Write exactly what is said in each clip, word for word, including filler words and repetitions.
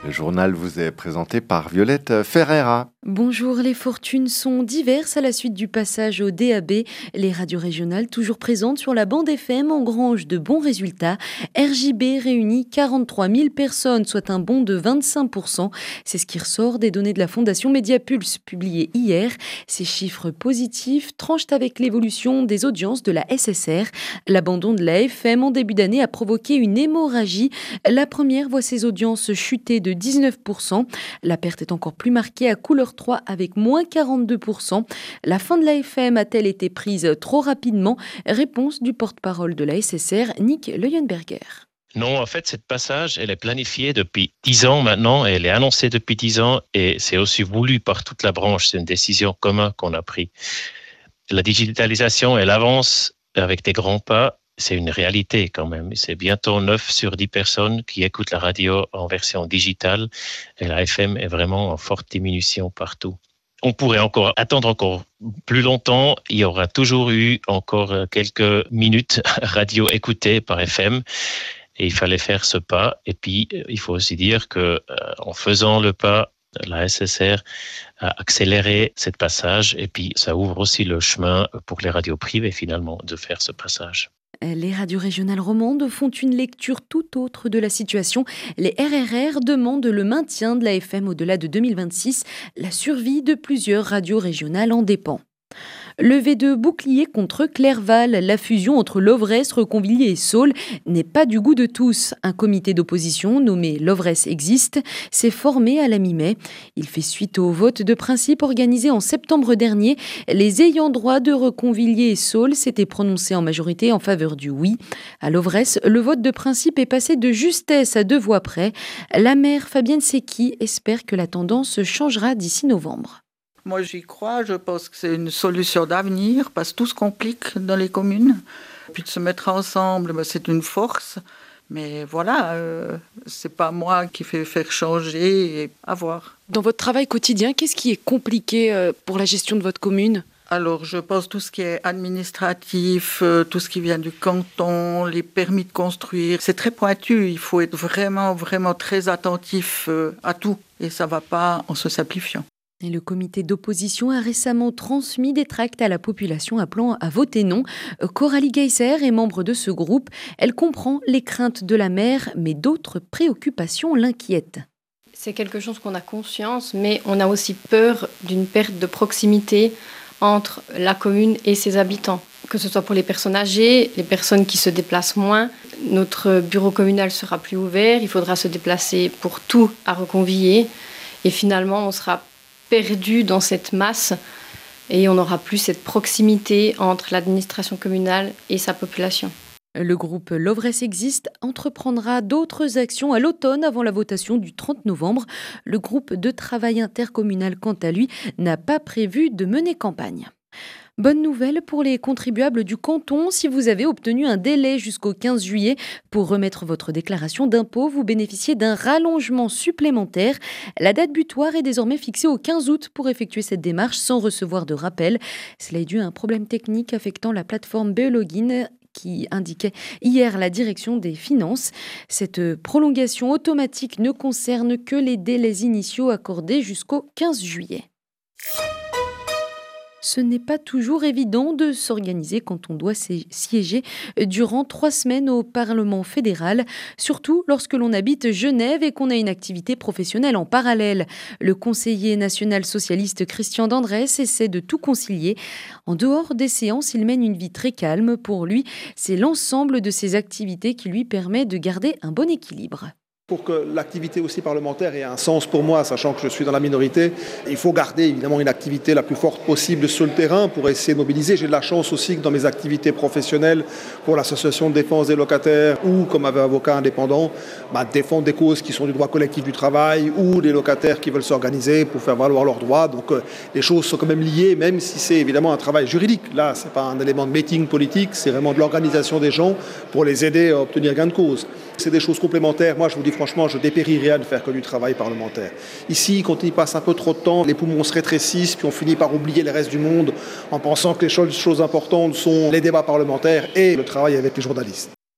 Le journal vous est présenté par Violette Ferreira. Bonjour, les fortunes sont diverses à la suite du passage au D A B. Les radios régionales, toujours présentes sur la bande F M, engrangent de bons résultats. R J B réunit quarante-trois mille personnes, soit un bond de vingt-cinq pour cent. C'est ce qui ressort des données de la Fondation Mediapulse publiées hier. Ces chiffres positifs tranchent avec l'évolution des audiences de la S S R. L'abandon de la F M en début d'année a provoqué une hémorragie. La première voit ses audiences chuter de dix-neuf pour cent. La perte est encore plus marquée à Couleur trois avec moins quarante-deux pour cent. La fin de la F M a-t-elle été prise trop rapidement ? Réponse du porte-parole de la S S R, Nick Leuenberger. Non, en fait, cette passage, elle est planifiée depuis dix ans maintenant, elle est annoncée depuis dix ans et c'est aussi voulu par toute la branche. C'est une décision commune qu'on a prise. La digitalisation, elle avance avec des grands pas. C'est une réalité quand même. C'est bientôt neuf sur dix personnes qui écoutent la radio en version digitale et la F M est vraiment en forte diminution partout. On pourrait encore attendre encore plus longtemps. Il y aura toujours eu encore quelques minutes radio écoutées par F M et il fallait faire ce pas. Et puis, il faut aussi dire que en faisant le pas, la S S R a accéléré ce passage et puis ça ouvre aussi le chemin pour les radios privées finalement de faire ce passage. Les radios régionales romandes font une lecture tout autre de la situation. Les R R R demandent le maintien de la F M au-delà de deux mille vingt-six. La survie de plusieurs radios régionales en dépend. Levée de bouclier contre Clerval, la fusion entre Lovresse, Reconvilliers et Saules n'est pas du goût de tous. Un comité d'opposition nommé Lovresse existe s'est formé à la mi-mai. Il fait suite au vote de principe organisé en septembre dernier. Les ayants droit de Reconvilliers et Saules s'étaient prononcés en majorité en faveur du oui. À Lovresse, le vote de principe est passé de justesse à deux voix près. La maire Fabienne Secchi espère que la tendance changera d'ici novembre. Moi, j'y crois. Je pense que c'est une solution d'avenir parce que tout se complique dans les communes. Puis de se mettre ensemble, ben, c'est une force. Mais voilà, euh, c'est pas moi qui fais faire changer et à voir. Dans votre travail quotidien, qu'est-ce qui est compliqué euh, pour la gestion de votre commune ? Alors, je pense tout ce qui est administratif, euh, tout ce qui vient du canton, les permis de construire. C'est très pointu. Il faut être vraiment, vraiment très attentif euh, à tout. Et ça va pas en se simplifiant. Et le comité d'opposition a récemment transmis des tracts à la population appelant à voter non. Coralie Geiser est membre de ce groupe. Elle comprend les craintes de la maire, mais d'autres préoccupations l'inquiètent. C'est quelque chose qu'on a conscience, mais on a aussi peur d'une perte de proximité entre la commune et ses habitants. Que ce soit pour les personnes âgées, les personnes qui se déplacent moins. Notre bureau communal sera plus ouvert, il faudra se déplacer pour tout à Reconvilliers. Et finalement, on sera perdu dans cette masse et on n'aura plus cette proximité entre l'administration communale et sa population. Le groupe Lovresse existe entreprendra d'autres actions à l'automne avant la votation du trente novembre. Le groupe de travail intercommunal, quant à lui, n'a pas prévu de mener campagne. Bonne nouvelle pour les contribuables du canton. Si vous avez obtenu un délai jusqu'au quinze juillet pour remettre votre déclaration d'impôt, vous bénéficiez d'un rallongement supplémentaire. La date butoir est désormais fixée au quinze août pour effectuer cette démarche sans recevoir de rappel. Cela est dû à un problème technique affectant la plateforme Beologin qui indiquait hier la direction des finances. Cette prolongation automatique ne concerne que les délais initiaux accordés jusqu'au quinze juillet. Ce n'est pas toujours évident de s'organiser quand on doit siéger durant trois semaines au Parlement fédéral, surtout lorsque l'on habite Genève et qu'on a une activité professionnelle en parallèle. Le conseiller national socialiste Christian D'Andrès essaie de tout concilier. En dehors des séances, il mène une vie très calme. Pour lui, c'est l'ensemble de ses activités qui lui permet de garder un bon équilibre. Pour que l'activité aussi parlementaire ait un sens pour moi, sachant que je suis dans la minorité, il faut garder évidemment une activité la plus forte possible sur le terrain pour essayer de mobiliser. J'ai de la chance aussi que dans mes activités professionnelles, pour l'association de défense des locataires ou comme avocat indépendant, bah, défendre des causes qui sont du droit collectif du travail ou des locataires qui veulent s'organiser pour faire valoir leurs droits. Donc euh, les choses sont quand même liées, même si c'est évidemment un travail juridique. Là, ce n'est pas un élément de meeting politique, c'est vraiment de l'organisation des gens pour les aider à obtenir gain de cause. C'est des choses complémentaires. Moi, je vous dis franchement, je dépérirais à ne faire que du travail parlementaire. Ici, quand on y passe un peu trop de temps, les poumons se rétrécissent, puis on finit par oublier le reste du monde en pensant que les choses importantes sont les débats parlementaires et le travail avec les journalistes.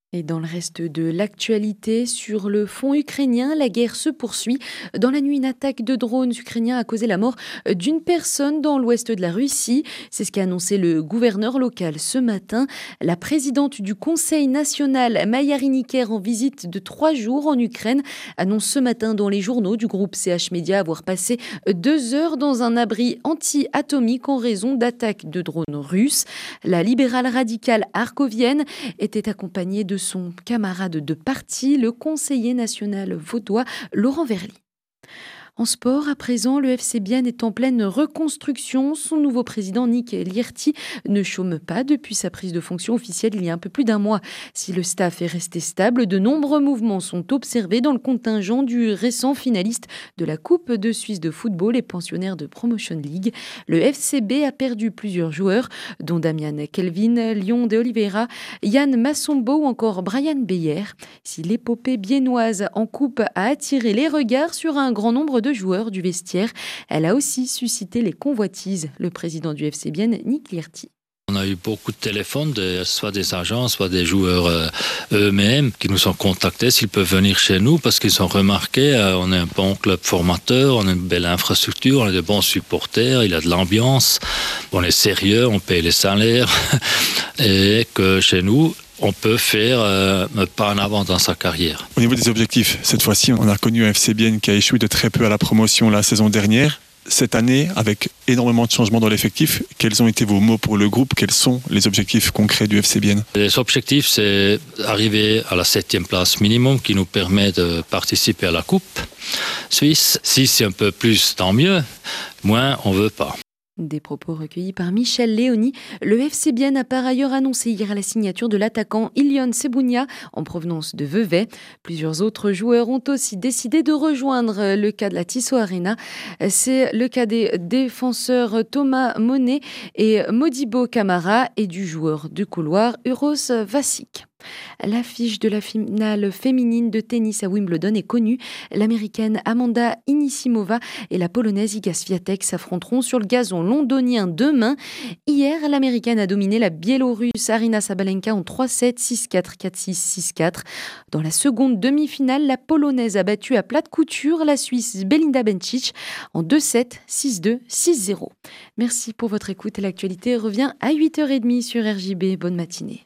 Et dans le reste de l'actualité, sur le front ukrainien, la guerre se poursuit. Dans la nuit, une attaque de drones ukrainiens a causé la mort d'une personne dans l'ouest de la Russie. C'est ce qu'a annoncé le gouverneur local ce matin. La présidente du Conseil national, Maya Riniker, en visite de trois jours en Ukraine, annonce ce matin dans les journaux du groupe C H Media avoir passé deux heures dans un abri anti-atomique en raison d'attaques de drones russes. La libérale radicale arkovienne était accompagnée de son camarade de parti, le conseiller national vaudois Laurent Verly. En sport, à présent, le F C Bienne est en pleine reconstruction. Son nouveau président, Nick Lierty, ne chôme pas depuis sa prise de fonction officielle il y a un peu plus d'un mois. Si le staff est resté stable, de nombreux mouvements sont observés dans le contingent du récent finaliste de la Coupe de Suisse de football et pensionnaire de Promotion League. Le F C B a perdu plusieurs joueurs, dont Damian Kelvin, Lyon de Oliveira, Yann Massombo ou encore Brian Beyer. Si l'épopée biennoise en coupe a attiré les regards sur un grand nombre de joueurs du vestiaire, elle a aussi suscité les convoitises. Le président du F C Bienne, Nick Lierty. On a eu beaucoup de téléphones, de, soit des agents, soit des joueurs euh, eux-mêmes qui nous ont contactés s'ils peuvent venir chez nous parce qu'ils ont remarqué euh, on est un bon club formateur, on a une belle infrastructure, on a de bons supporters, il y a de l'ambiance, on est sérieux, on paye les salaires et que chez nous, on peut faire euh, un pas en avant dans sa carrière. Au niveau des objectifs, cette fois-ci, on a reconnu un F C Bienne qui a échoué de très peu à la promotion la saison dernière. Cette année, avec énormément de changements dans l'effectif, quels ont été vos mots pour le groupe? Quels sont les objectifs concrets du F C Bienne? Les objectifs, c'est arriver à la septième place minimum qui nous permet de participer à la Coupe Suisse. Si c'est un peu plus, tant mieux. Moins, on ne veut pas. Des propos recueillis par Michel Léoni. Le F C Bienne a par ailleurs annoncé hier la signature de l'attaquant Ilion Sebounia en provenance de Vevey. Plusieurs autres joueurs ont aussi décidé de rejoindre le cas de la Tissot Arena. C'est le cas des défenseurs Thomas Monet et Modibo Camara et du joueur de couloir Uros Vasic. L'affiche de la finale féminine de tennis à Wimbledon est connue. L'américaine Amanda Anisimova et la polonaise Iga Swiatek s'affronteront sur le gazon londonien demain. Hier, l'américaine a dominé la biélorusse Aryna Sabalenka en trois sept, six quatre, quatre six, six quatre. Dans la seconde demi-finale, la polonaise a battu à plat de couture la Suisse Belinda Bencic en deux sept, six deux, six zéro. Merci pour votre écoute. L'actualité revient à huit heures trente sur R J B. Bonne matinée.